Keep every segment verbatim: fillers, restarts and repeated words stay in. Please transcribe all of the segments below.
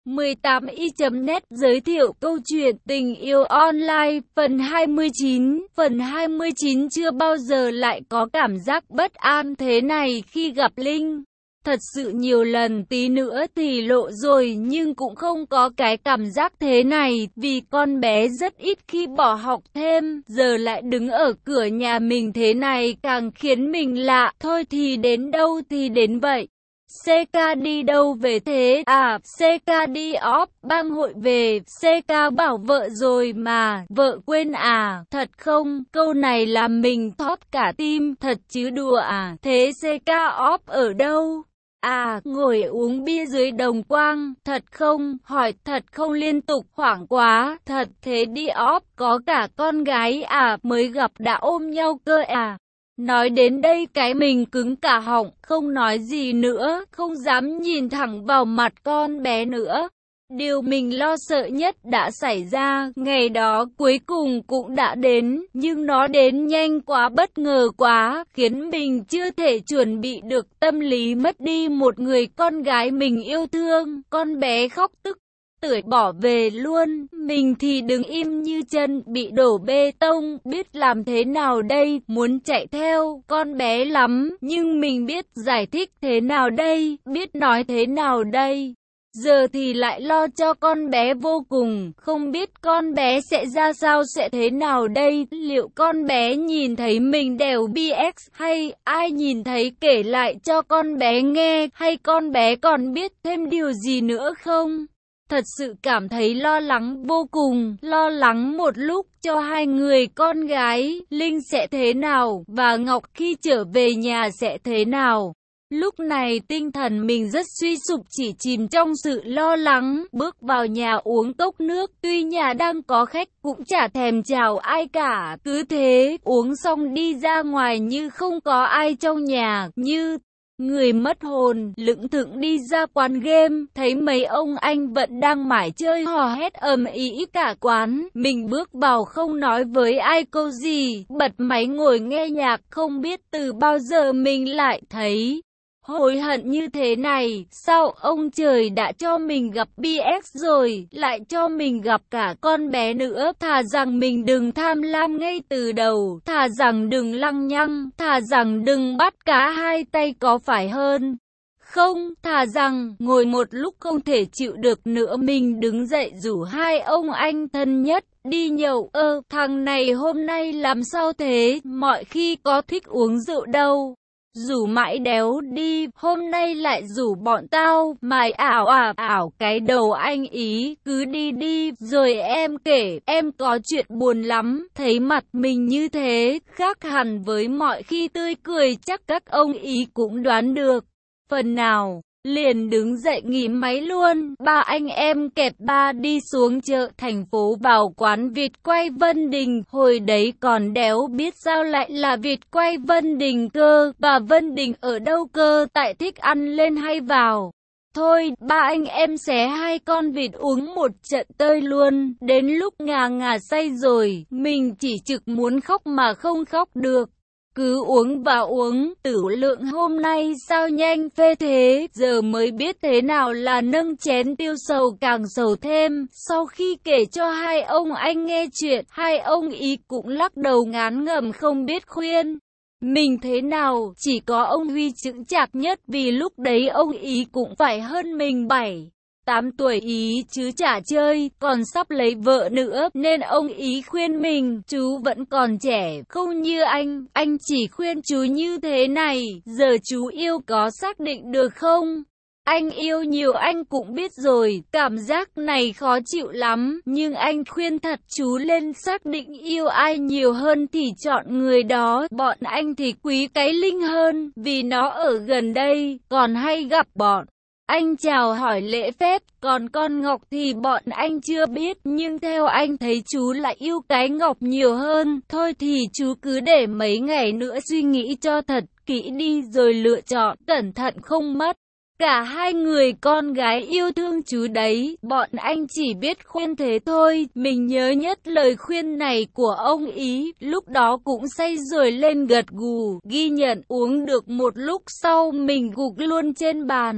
mười tám y chấm net giới thiệu câu chuyện tình yêu online phần hai mươi chín. Phần hai mươi chín chưa bao giờ lại có cảm giác bất an thế này khi gặp Linh. Thật sự nhiều lần tí nữa thì lộ rồi nhưng cũng không có cái cảm giác thế này vì con bé rất ít khi bỏ học thêm. Giờ lại đứng ở cửa nhà mình thế này càng khiến mình lạ. Thôi thì đến đâu thì đến vậy. xê ca đi đâu về thế? À, xê ca đi off bang hội về. xê ca bảo vợ rồi mà, vợ quên à? Thật không? Câu này làm mình thót cả tim, thật chứ đùa à? Thế xê ca off ở đâu? À, ngồi uống bia dưới đồng quang, thật không? Hỏi thật không liên tục, hoảng quá, thật thế đi off có cả con gái à? Mới gặp đã ôm nhau cơ à? Nói đến đây cái mình cứng cả họng, không nói gì nữa, không dám nhìn thẳng vào mặt con bé nữa. Điều mình lo sợ nhất đã xảy ra, ngày đó cuối cùng cũng đã đến, nhưng nó đến nhanh quá, bất ngờ quá, khiến mình chưa thể chuẩn bị được tâm lý mất đi một người con gái mình yêu thương. Con bé khóc tức tưởi bỏ về luôn, mình thì đứng im như chân bị đổ bê tông, biết làm thế nào đây, muốn chạy theo con bé lắm, nhưng mình biết giải thích thế nào đây, biết nói thế nào đây. Giờ thì lại lo cho con bé vô cùng, không biết con bé sẽ ra sao, sẽ thế nào đây, liệu con bé nhìn thấy mình đèo bê ét hay ai nhìn thấy kể lại cho con bé nghe, hay con bé còn biết thêm điều gì nữa không? Thật sự cảm thấy lo lắng vô cùng, lo lắng một lúc cho hai người con gái, Linh sẽ thế nào, và Ngọc khi trở về nhà sẽ thế nào. Lúc này tinh thần mình rất suy sụp, chỉ chìm trong sự lo lắng, bước vào nhà uống cốc nước, tuy nhà đang có khách cũng chả thèm chào ai cả, cứ thế, uống xong đi ra ngoài như không có ai trong nhà, như người mất hồn, lững thững đi ra quán game, thấy mấy ông anh vẫn đang mải chơi hò hét ầm ĩ cả quán, mình bước vào không nói với ai câu gì, bật máy ngồi nghe nhạc, không biết từ bao giờ mình lại thấy hối hận như thế này, sao ông trời đã cho mình gặp bê ét rồi, lại cho mình gặp cả con bé nữa, thà rằng mình đừng tham lam ngay từ đầu, thà rằng đừng lăng nhăng, thà rằng đừng bắt cá hai tay có phải hơn. Không, thà rằng ngồi một lúc không thể chịu được nữa mình đứng dậy rủ hai ông anh thân nhất đi nhậu. Ơ, thằng này hôm nay làm sao thế, mọi khi có thích uống rượu đâu. Rủ mãi đéo đi, hôm nay lại rủ bọn tao, mày ảo à ảo cái đầu anh ý, cứ đi đi, rồi em kể, em có chuyện buồn lắm, thấy mặt mình như thế, khác hẳn với mọi khi tươi cười, chắc các ông ý cũng đoán được. Phần nào, liền đứng dậy nghỉ máy luôn, ba anh em kẹp ba đi xuống chợ thành phố vào quán vịt quay Vân Đình, hồi đấy còn đéo biết sao lại là vịt quay Vân Đình cơ, và Vân Đình ở đâu cơ, tại thích ăn lên hay vào. Thôi, ba anh em xé hai con vịt uống một trận tơi luôn, đến lúc ngà ngà say rồi, mình chỉ trực muốn khóc mà không khóc được. Cứ uống và uống, tử lượng hôm nay sao nhanh phê thế, giờ mới biết thế nào là nâng chén tiêu sầu càng sầu thêm. Sau khi kể cho hai ông anh nghe chuyện, hai ông ý cũng lắc đầu ngán ngẩm không biết khuyên mình thế nào, chỉ có ông Huy chững chạc nhất vì lúc đấy ông ý cũng phải hơn mình bảy tám tuổi ý chứ chả chơi, còn sắp lấy vợ nữa, nên ông ý khuyên mình, chú vẫn còn trẻ, không như anh, anh chỉ khuyên chú như thế này, giờ chú yêu có xác định được không? Anh yêu nhiều anh cũng biết rồi, cảm giác này khó chịu lắm, nhưng anh khuyên thật chú lên xác định yêu ai nhiều hơn thì chọn người đó, bọn anh thì quý cái Linh hơn, vì nó ở gần đây, còn hay gặp bọn anh chào hỏi lễ phép, còn con Ngọc thì bọn anh chưa biết, nhưng theo anh thấy chú lại yêu cái Ngọc nhiều hơn. Thôi thì chú cứ để mấy ngày nữa suy nghĩ cho thật kỹ đi rồi lựa chọn, cẩn thận không mất. Cả hai người con gái yêu thương chú đấy, bọn anh chỉ biết khuyên thế thôi. Mình nhớ nhất lời khuyên này của ông ý, lúc đó cũng say rồi lên gật gù, ghi nhận, uống được một lúc sau mình gục luôn trên bàn.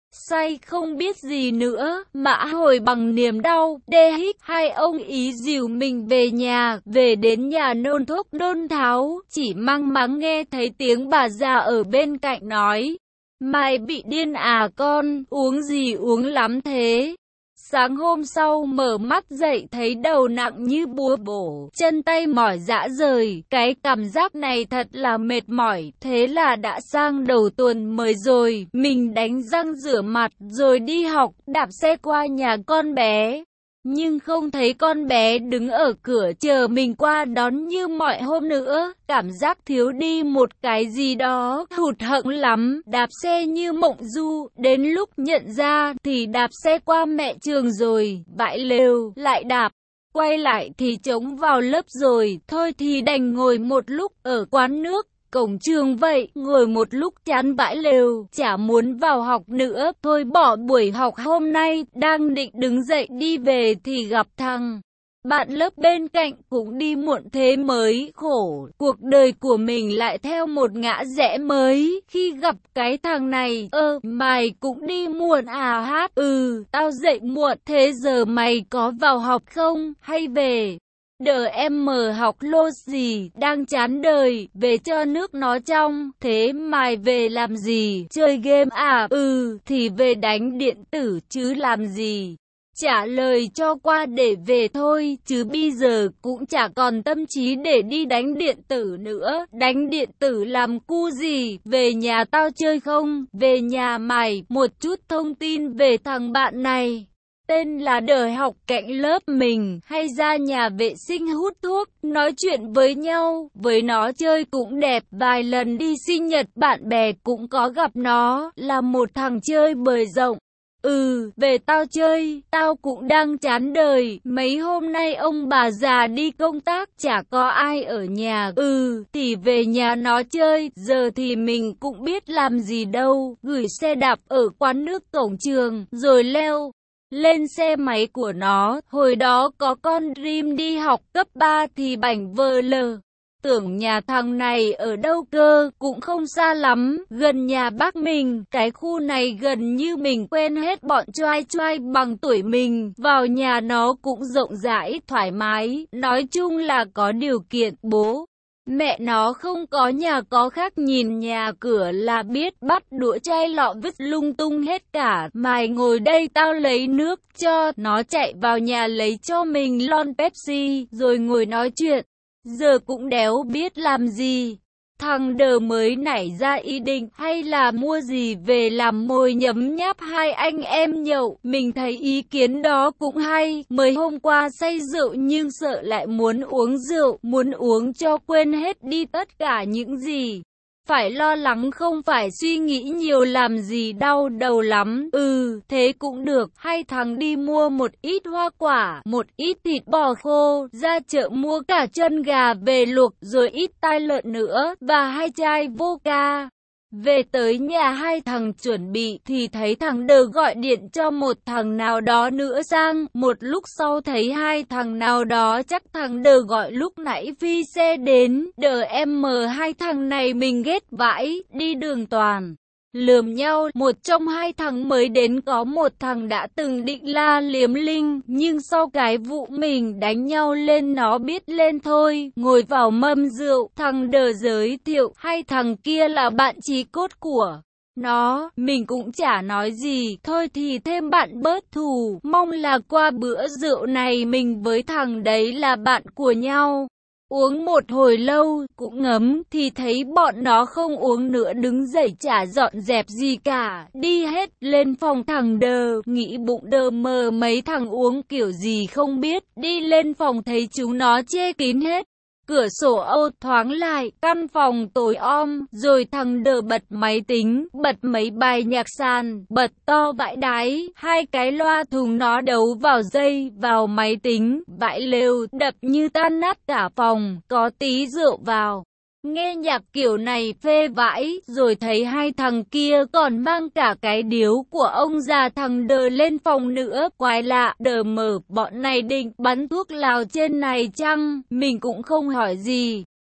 say không biết gì nữa, Mã Hồi bằng niềm đau, đê hích, hai ông ý dìu mình về nhà, về đến nhà nôn thuốc nôn tháo, chỉ mang máng nghe thấy tiếng bà già ở bên cạnh nói, mày bị điên à con, uống gì uống lắm thế. Sáng hôm sau mở mắt dậy thấy đầu nặng như búa bổ, chân tay mỏi rã rời, cái cảm giác này thật là mệt mỏi, thế là đã sang đầu tuần mới rồi, mình đánh răng rửa mặt rồi đi học, đạp xe qua nhà con bé. Nhưng không thấy con bé đứng ở cửa chờ mình qua đón như mọi hôm nữa, cảm giác thiếu đi một cái gì đó, hụt hẫng lắm, đạp xe như mộng du, đến lúc nhận ra thì đạp xe qua mẹ trường rồi, vãi lều, lại đạp. Quay lại thì trống vào lớp rồi, thôi thì đành ngồi một lúc ở quán nước. Cổng trường vậy, ngồi một lúc chán vãi lều, chả muốn vào học nữa, thôi bỏ buổi học hôm nay, đang định đứng dậy đi về thì gặp thằng bạn lớp bên cạnh cũng đi muộn thế mới khổ, cuộc đời của mình lại theo một ngã rẽ mới, khi gặp cái thằng này, ơ, mày cũng đi muộn à hát, ừ, tao dậy muộn, thế giờ mày có vào học không, hay về? Đờ em mờ học lô gì, đang chán đời, về cho nước nó trong, thế mày về làm gì, chơi game à, ừ, thì về đánh điện tử chứ làm gì. Trả lời cho qua để về thôi, chứ bây giờ cũng chả còn tâm trí để đi đánh điện tử nữa, đánh điện tử làm cu gì, về nhà tao chơi không, về nhà mày, một chút thông tin về thằng bạn này. Tên là Đời học cạnh lớp mình, hay ra nhà vệ sinh hút thuốc, nói chuyện với nhau, với nó chơi cũng đẹp, vài lần đi sinh nhật bạn bè cũng có gặp nó, là một thằng chơi bời rộng. Ừ, về tao chơi, tao cũng đang chán đời, mấy hôm nay ông bà già đi công tác, chả có ai ở nhà, ừ, thì về nhà nó chơi, giờ thì mình cũng biết làm gì đâu, gửi xe đạp ở quán nước cổng trường, rồi leo lên xe máy của nó, hồi đó có con Dream đi học cấp ba thì bảnh vờ lờ. Tưởng nhà thằng này ở đâu cơ, cũng không xa lắm, gần nhà bác mình, cái khu này gần như mình quen hết bọn choai choai bằng tuổi mình, vào nhà nó cũng rộng rãi, thoải mái, nói chung là có điều kiện, bố mẹ nó không có nhà có khác nhìn nhà cửa là biết, bắt đũa chai lọ vứt lung tung hết cả, mày ngồi đây tao lấy nước cho, nó chạy vào nhà lấy cho mình lon Pepsi, rồi ngồi nói chuyện, giờ cũng đéo biết làm gì. Thằng Đờ mới nảy ra ý định hay là mua gì về làm mồi nhấm nháp hai anh em nhậu, mình thấy ý kiến đó cũng hay, mới hôm qua say rượu nhưng sợ lại muốn uống rượu, muốn uống cho quên hết đi tất cả những gì. Phải lo lắng không phải suy nghĩ nhiều làm gì đau đầu lắm, ừ, thế cũng được, hai thằng đi mua một ít hoa quả, một ít thịt bò khô, ra chợ mua cả chân gà về luộc, rồi ít tai lợn nữa, và hai chai vodka. Về tới nhà hai thằng chuẩn bị thì thấy thằng Đờ gọi điện cho một thằng nào đó nữa sang, một lúc sau thấy hai thằng nào đó chắc thằng Đờ gọi lúc nãy phi xe đến, Đờ em mờ hai thằng này mình ghét vãi, đi đường toàn lườm nhau, một trong hai thằng mới đến có một thằng đã từng định la liếm Linh, nhưng sau cái vụ mình đánh nhau lên nó biết lên thôi, ngồi vào mâm rượu, thằng Đờ giới thiệu, hai thằng kia là bạn chí cốt của nó, mình cũng chả nói gì, thôi thì thêm bạn bớt thù, mong là qua bữa rượu này mình với thằng đấy là bạn của nhau. Uống một hồi lâu, cũng ngấm, thì thấy bọn nó không uống nữa đứng dậy chả dọn dẹp gì cả, đi hết, lên phòng thằng Đờ, nghĩ bụng đờ mờ mấy thằng uống kiểu gì không biết, đi lên phòng thấy chúng nó che kín hết. Cửa sổ ô thoáng lại, căn phòng tối om, rồi thằng Đờ bật máy tính, bật mấy bài nhạc sàn, bật to vãi đái, hai cái loa thùng nó đấu vào dây, vào máy tính, vãi lều, đập như tan nát cả phòng, có tí rượu vào. Nghe nhạc kiểu này phê vãi, rồi thấy hai thằng kia còn mang cả cái điếu của ông già thằng Đờ lên phòng nữa, quái lạ, Đờ mờ, bọn này định bắn thuốc lào trên này chăng, mình cũng không hỏi gì.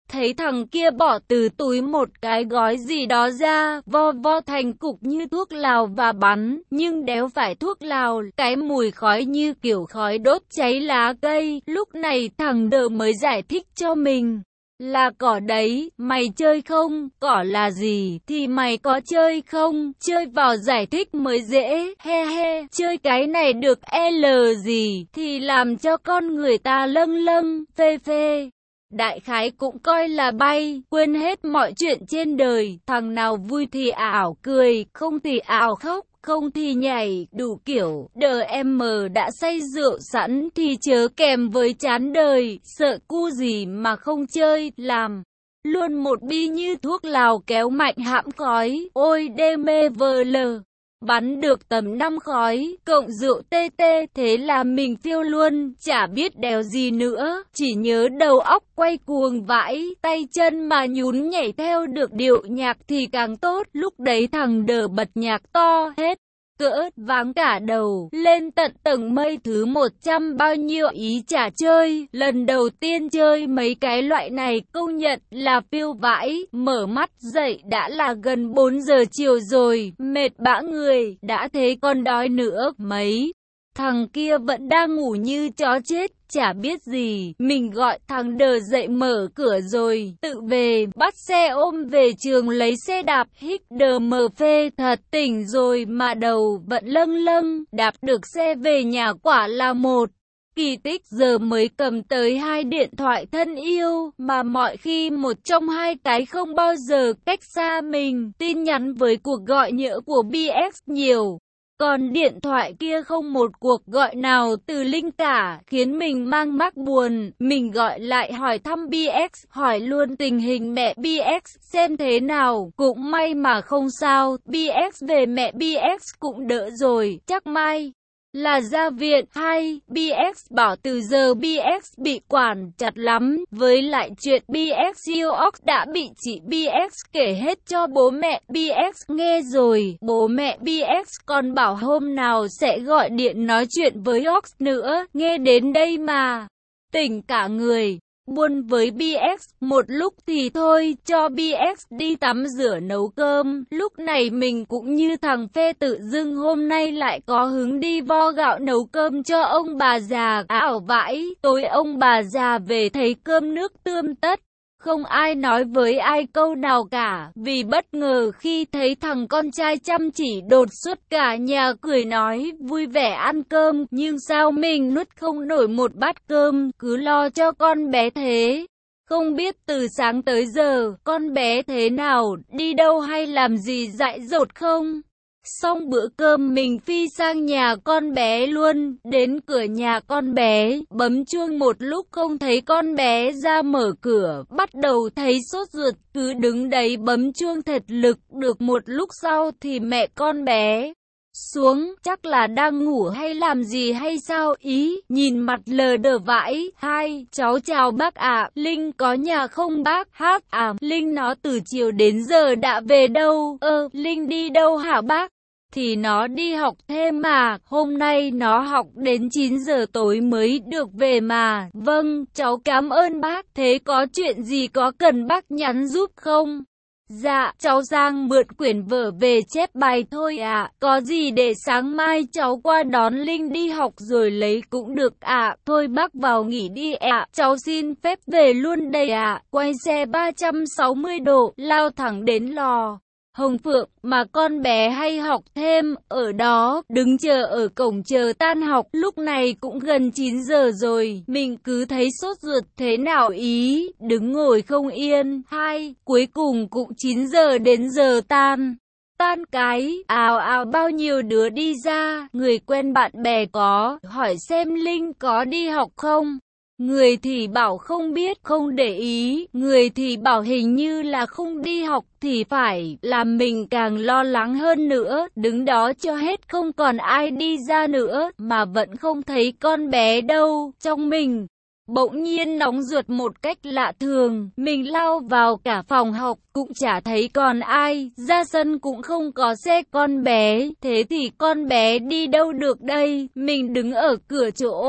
thấy thằng kia bỏ từ túi một cái gói gì đó ra, vo vo thành cục như thuốc lào và bắn, nhưng đéo phải thuốc lào, cái mùi khói như kiểu khói đốt cháy lá cây. Lúc này thằng Đờ mới giải thích cho mình. Là cỏ đấy, mày chơi không? Cỏ là gì? Thì mày có chơi không? Chơi vào giải thích mới dễ, he he. Chơi cái này được L gì? Thì làm cho con người ta lâng lâng, phê phê. Đại khái cũng coi là bay, quên hết mọi chuyện trên đời. Thằng nào vui thì ảo cười, không thì ảo khóc, không thì nhảy, đủ kiểu. Đờ em đã say rượu sẵn thì chớ kèm với chán đời, sợ cu gì mà không chơi, làm luôn một bi như thuốc lào kéo mạnh hãm khói. Ôi đê mê vờ lờ. Bắn được tầm năm khói, cộng rượu tê tê, thế là mình phiêu luôn, chả biết đèo gì nữa, chỉ nhớ đầu óc quay cuồng vãi, tay chân mà nhún nhảy theo được điệu nhạc thì càng tốt. Lúc đấy thằng Đờ bật nhạc to hết cỡ, váng cả đầu, lên tận tầng mây thứ một trăm bao nhiêu ý chả chơi. Lần đầu tiên chơi mấy cái loại này công nhận là phiêu vãi, mở mắt dậy đã là gần bốn giờ chiều rồi, mệt bã người, đã thế còn đói nữa. Mấy thằng kia vẫn đang ngủ như chó chết, chả biết gì. Mình gọi thằng Đờ dậy mở cửa rồi, tự về, bắt xe ôm về trường lấy xe đạp. Hích đờ mờ phê thật, tỉnh rồi mà đầu vẫn lâng lâng, đạp được xe về nhà quả là một kỳ tích. Giờ mới cầm tới hai điện thoại thân yêu, mà mọi khi một trong hai cái không bao giờ cách xa mình. Tin nhắn với cuộc gọi nhỡ của bê ét nhiều, còn điện thoại kia không một cuộc gọi nào từ Linh cả, khiến mình mang mắc buồn. Mình gọi lại hỏi thăm bê ét, hỏi luôn tình hình mẹ bê ét xem thế nào. Cũng may mà không sao, bê ét về mẹ bê ét cũng đỡ rồi, chắc mai là ra viện. Hay, bê ét bảo từ giờ bê ét bị quản chặt lắm, với lại chuyện bê ét yêu Ox đã bị chị bê ét kể hết cho bố mẹ bê ét nghe rồi. Bố mẹ bê ét còn bảo hôm nào sẽ gọi điện nói chuyện với Ox nữa. Nghe đến đây mà tỉnh cả người. Buồn với bê ét, một lúc thì thôi, cho bê ét đi tắm rửa nấu cơm. Lúc này mình cũng như thằng Phê tự dưng hôm nay lại có hứng đi vo gạo nấu cơm cho ông bà già. Ảo vãi, tối ông bà già về thấy cơm nước tươm tất. Không ai nói với ai câu nào cả, vì bất ngờ khi thấy thằng con trai chăm chỉ đột xuất, cả nhà cười nói vui vẻ ăn cơm. Nhưng sao mình nuốt không nổi một bát cơm, cứ lo cho con bé thế. Không biết từ sáng tới giờ, con bé thế nào, đi đâu hay làm gì dại dột không? Xong bữa cơm mình phi sang nhà con bé luôn, đến cửa nhà con bé, bấm chuông một lúc không thấy con bé ra mở cửa, bắt đầu thấy sốt ruột, cứ đứng đấy bấm chuông thật lực. Được một lúc sau thì mẹ con bé xuống, chắc là đang ngủ hay làm gì hay sao ý, nhìn mặt lờ đờ vãi. Hai, cháu chào bác ạ, Linh có nhà không bác? Hát à, Linh nó từ chiều đến giờ đã về đâu? Ơ, Linh đi đâu hả bác? Thì nó đi học thêm mà, hôm nay nó học đến chín giờ tối mới được về mà. Vâng, cháu cảm ơn bác, thế có chuyện gì có cần bác nhắn giúp không? Dạ, cháu Giang mượn quyển vở về chép bài thôi ạ, có gì để sáng mai cháu qua đón Linh đi học rồi lấy cũng được ạ. Thôi bác vào nghỉ đi ạ, cháu xin phép về luôn đây ạ. Quay xe ba trăm sáu mươi độ, lao thẳng đến lò Hồng Phượng mà con bé hay học thêm, ở đó, đứng chờ ở cổng chờ tan học. Lúc này cũng gần chín giờ rồi, mình cứ thấy sốt ruột thế nào ý, đứng ngồi không yên. Hai, cuối cùng cũng chín giờ đến giờ tan. Tan cái, ào ào bao nhiêu đứa đi ra, người quen bạn bè có, hỏi xem Linh có đi học không. Người thì bảo không biết, không để ý, người thì bảo hình như là không đi học thì phải, làm mình càng lo lắng hơn nữa, đứng đó cho hết không còn ai đi ra nữa, mà vẫn không thấy con bé đâu. Trong mình bỗng nhiên nóng ruột một cách lạ thường, mình lao vào cả phòng học, cũng chả thấy còn ai, ra sân cũng không có xe con bé, thế thì con bé đi đâu được đây, mình đứng ở cửa chỗ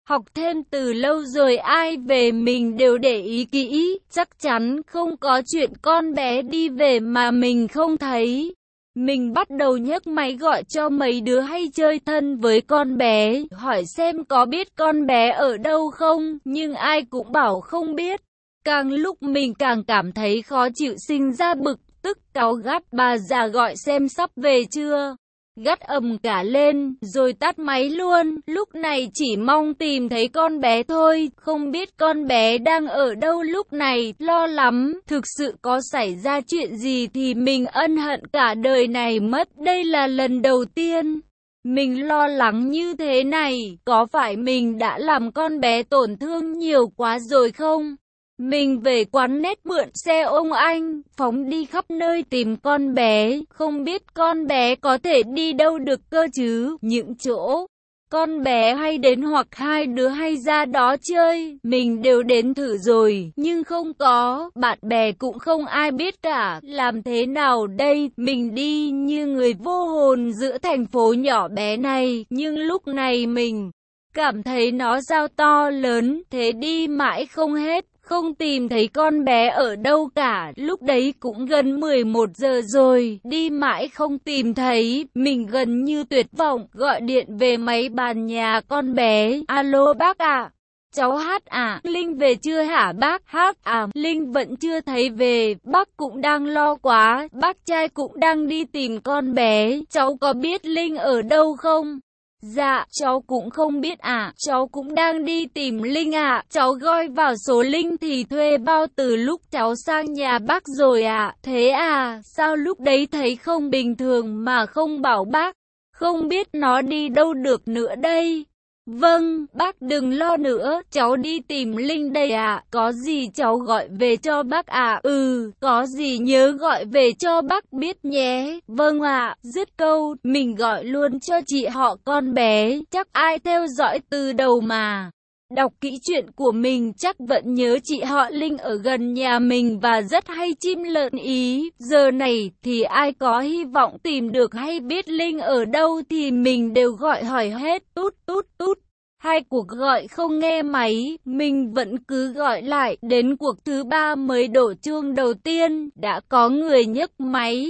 Học thêm từ lâu rồi ai về mình đều để ý kỹ, chắc chắn không có chuyện con bé đi về mà mình không thấy. Mình bắt đầu nhấc máy gọi cho mấy đứa hay chơi thân với con bé, hỏi xem có biết con bé ở đâu không, nhưng ai cũng bảo không biết. Càng lúc mình càng cảm thấy khó chịu, sinh ra bực tức, cáu gắt bà già gọi xem sắp về chưa. Gắt ầm cả lên, rồi tắt máy luôn. Lúc này chỉ mong tìm thấy con bé thôi, không biết con bé đang ở đâu lúc này, lo lắm. Thực sự có xảy ra chuyện gì thì mình ân hận cả đời này mất. Đây là lần đầu tiên mình lo lắng như thế này, có phải mình đã làm con bé tổn thương nhiều quá rồi không? Mình về quán nét mượn xe ông anh, phóng đi khắp nơi tìm con bé, không biết con bé có thể đi đâu được cơ chứ. Những chỗ con bé hay đến hoặc hai đứa hay ra đó chơi, mình đều đến thử rồi, nhưng không có, bạn bè cũng không ai biết cả. Làm thế nào đây? Mình đi như người vô hồn giữa thành phố nhỏ bé này, nhưng lúc này mình cảm thấy nó giao to lớn, thế đi mãi không hết. Không tìm thấy con bé ở đâu cả, lúc đấy cũng gần mười một giờ rồi, đi mãi không tìm thấy, mình gần như tuyệt vọng, gọi điện về máy bàn nhà con bé, alo bác ạ. À? Cháu Hát à, Linh về chưa hả bác? Hát à, Linh vẫn chưa thấy về, bác cũng đang lo quá, bác trai cũng đang đi tìm con bé, cháu có biết Linh ở đâu không? Dạ, cháu cũng không biết ạ, à. Cháu cũng đang đi tìm Linh ạ, à. Cháu gọi vào số Linh thì thuê bao từ lúc cháu sang nhà bác rồi ạ, à. Thế à, sao lúc đấy thấy không bình thường mà không bảo bác, không biết nó đi đâu được nữa đây. Vâng, bác đừng lo nữa, cháu đi tìm Linh đây ạ, à. Có gì cháu gọi về cho bác ạ, à. Ừ, có gì nhớ gọi về cho bác biết nhé. Vâng ạ, à. Dứt câu, mình gọi luôn cho chị họ con bé, chắc ai theo dõi từ đầu mà đọc kỹ chuyện của mình chắc vẫn nhớ chị họ Linh ở gần nhà mình và rất hay chim lợn ý. Giờ này thì ai có hy vọng tìm được hay biết Linh ở đâu thì mình đều gọi hỏi hết, tút tút tút. Hai cuộc gọi không nghe máy, mình vẫn cứ gọi lại, đến cuộc thứ ba mới đổ chuông đầu tiên, đã có người nhấc máy.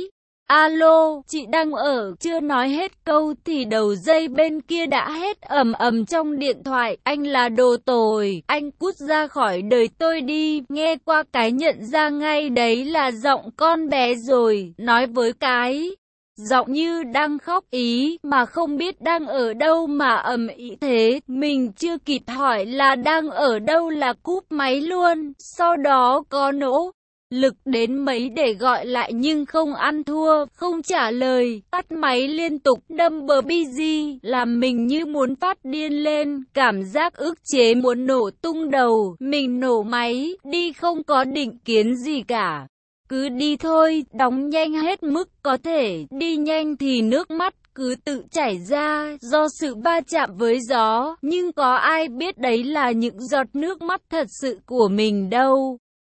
Alo, chị đang ở, chưa nói hết câu thì đầu dây bên kia đã hét ầm ầm trong điện thoại, anh là đồ tồi, anh cút ra khỏi đời tôi đi, nghe qua cái nhận ra ngay đấy là giọng con bé rồi, nói với cái giọng như đang khóc ý, mà không biết đang ở đâu mà ầm ĩ thế, mình chưa kịp hỏi là đang ở đâu là cúp máy luôn, sau đó có nỗ lực đến mấy để gọi lại nhưng không ăn thua, không trả lời, tắt máy liên tục, number busy, làm mình như muốn phát điên lên, cảm giác ức chế muốn nổ tung đầu, mình nổ máy, đi không có định kiến gì cả. Cứ đi thôi, đóng nhanh hết mức có thể, đi nhanh thì nước mắt cứ tự chảy ra, do sự va chạm với gió, nhưng có ai biết đấy là những giọt nước mắt thật sự của mình đâu.